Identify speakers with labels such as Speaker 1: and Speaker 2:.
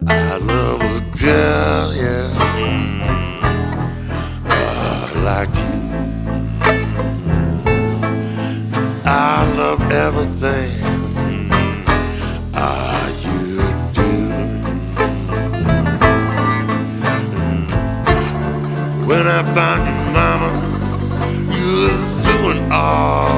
Speaker 1: I love a girl, yeah, like you. I love everything you do. When I found you, mama, you was doing all